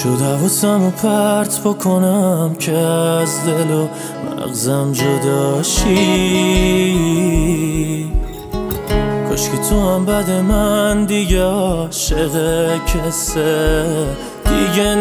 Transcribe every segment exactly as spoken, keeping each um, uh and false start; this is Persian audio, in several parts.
شد حواسمو پرت بکنم که از دل و مغزم جداشی. کاش که تو هم بد من دیگه عاشق کسه دیگه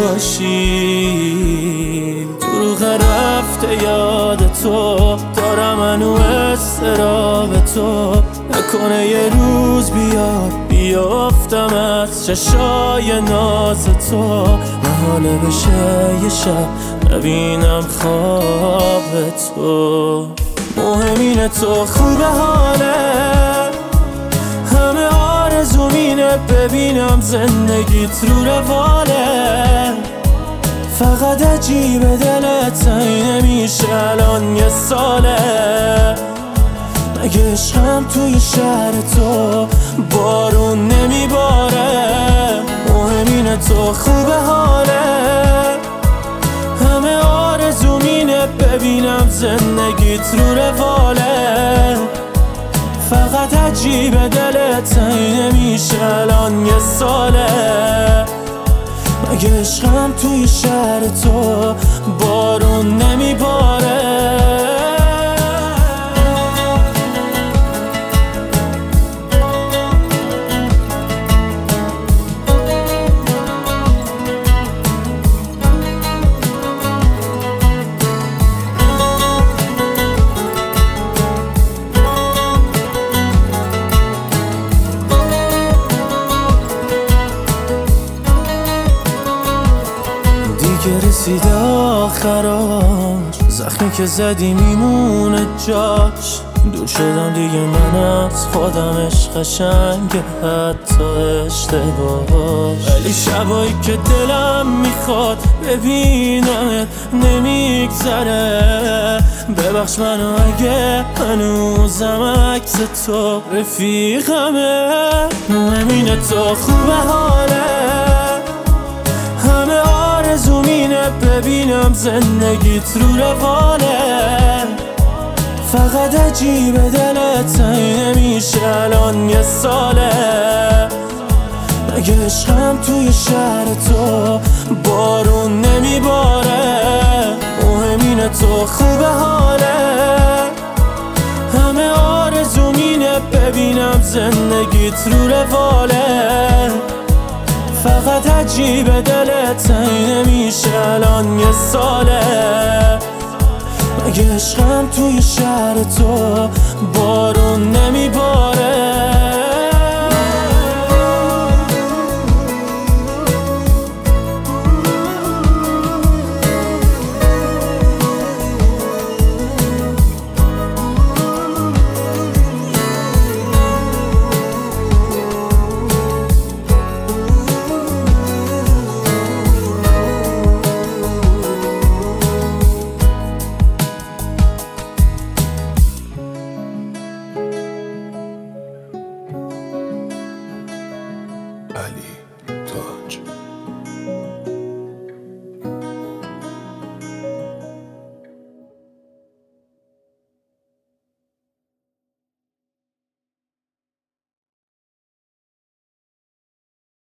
نباشی. دروغ رفته یاد تو دارم منو استراب تو، نکنه یه روز بیاد بیافتم از چشای ناز تو. محاله بشه یه شب نبینم خواب تو. مهم اینه تو خوبه حاله، همه آرزوم اینه ببینم زندگیت رو رواله. فقط عجیبه دلت این نمیشه الان یه ساله. مگه عشقم توی شهر تو بارون نمیباره؟ مهم اینه تو خوبه حاله، همه آرزوم اینه ببینم زندگیت رو رواله. فقط عجیبه دلت این نمیشه الان یه ساله. مگه عشقم توی شهر تو بارون نمیباره؟ که رسیده آخراش، زخمی که زدی میمونه جاش. دور شدم دیگه من از خودمش قشنگه حتی اشتباهاش. ولی شبایی که دلم میخواد ببینمت نمیگذره. ببخش منو اگه هنوزم عکس تو رفیقمه. مهم اینه تو خوبه حاله، همه آرزوم اینه ببینم زندگیت رو رواله. فقط عجیبه دلت این نمیشه الان یه ساله. مگه عشقم توی شهر تو بارون نمیباره؟ مهم اینه تو خوبه حاله، همه آرزوم اینه ببینم زندگیت رو رواله. فقط عجیبه دلت این نمیشه الان یه ساله. مگه عشقم توی شهر تو بارون نمیباره؟ علی تاج.